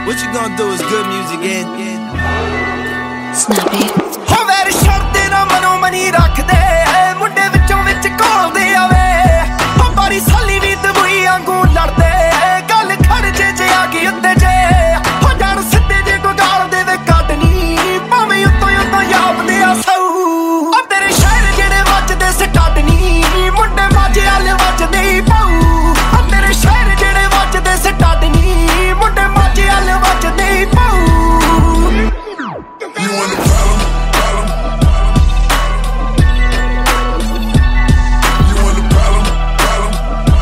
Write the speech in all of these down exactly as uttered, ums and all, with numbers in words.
What you gonna do is good music and Snappy हो वैर शर्ते ना मनो मनी रख दे मुंडे विचों विच घोलदे आवे हो बारी साली भी दबुई आंगू लड़दे गल खड़जे जे आ गई उत्ते जे हो जान सिद्धे जे को गाल दे वे काटनी भावें उत्तों उत्तों याबदे आ सौ ओ तेरे शहर जेड़े वजदे सटाडनी मुंडे माजे आले वजदे ही पाऊ ओ तेरे शहर जेड़े वजदे सटाडनी मुंडे माजे आले वजदे ही पाऊ You want a problem? You want a problem? Problem?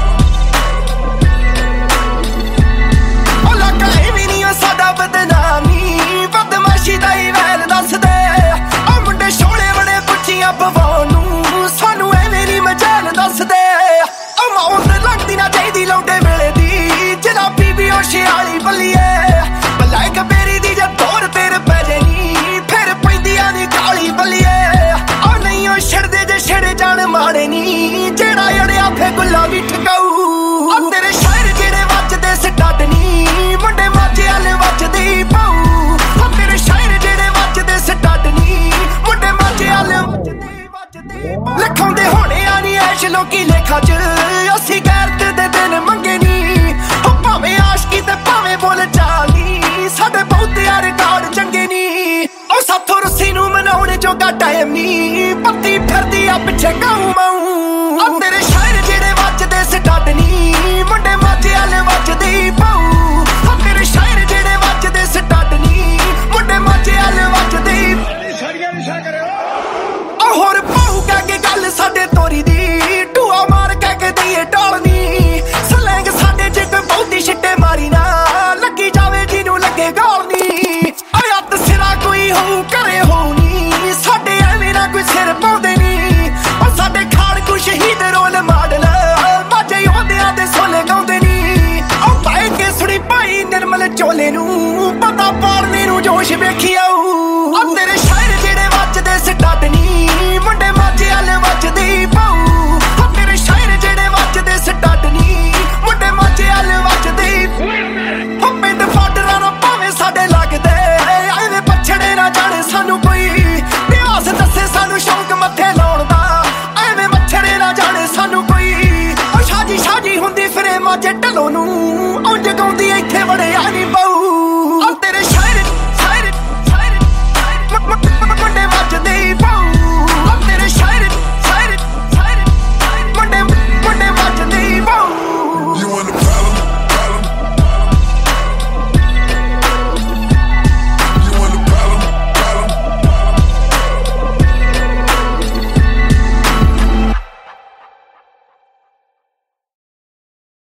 ओला कहीं भी नहीं हो सादा बदनामी बदमाशी दा ही वैल दस दे ओ मुंडे शोले बड़े पुछियां पवानू सानू एवें नहीं मजाल दस दे ओ मौत लगदी ना चाहीदी लौंडे वेले दी जनाबी भी ओ शियाली बल्लिए बलाइक बेरी दी जे तोर तेरे पै जानी फिर पैंदियां दी काली बल्लिए ओ नहीं ओ छड़दे जे छड़े जान माड़े नी जेड़ा अड़िया फे गुल्ला भी ठकाऊ ओ तेरे शायर जेड़े वजदे सटाडनी मुंडे माजे आले वजदे ही पाऊ ओ तेरे शायर जेड़े वजदे सटाडनी मुंडे माजे आले वजदे ही वजदे ही पाऊ लिखाउंदे होणे आनी ऐश लोकी लेखा च असी गैरत दे दिन मंगे नी ओ भावें आशकी ते भावें बोल चाली साडे बहुत यार रिकार्ड चंगे नी ओ साथों रस्सी नू मनाउणे जोगा टाइम नी पत्ती फिरदी आ पिछे गाऊं माऊं ओ तेरे शायर जेड़े वजदे सटाडनी मुंडे माजे आले वजदे ही पाऊ ओ तेरे शायर जेड़े वजदे सटाडनी मुंडे माजे आले वजदे ही ओ होर पाऊ कह के गल साडे तोरी दी टूआ मार कह के दईए टालनी सलैंग साडे जे कोई बहुती छिट्टे मारी ना लगी जावे जिनू लगे गालनी आया ते सिरा कोई होऊ करे होनी साडे एवें ना कोई सिर पाउंदे नी ओ साडे खाड़ को शहीद रोल मॉडल बाजे ओंदियां दे सोले गाउंदे नी ओ पाए के सुड़ी पाई निर्मल चोले नू पता पाड़ने नू जोश वेखी आऊ ओ तेरे शायर जेड़े वजदे सटाडनी मुंडे माजे आले वजदे ही पाऊ ओ तेरे शायर जेड़े वजदे सटाडनी मुंडे माजे आले वजदे ही ओ पिंड फाडरा ना भावें साडे लगदे एवें पछड़े ना जाने सानू कोई इतिहास दसे सानू शौक मत्थे लाउण दा एवें मच्छड़े ना जाने सानू कोई ओ शाजी शाजी हुंदी फिरे माजे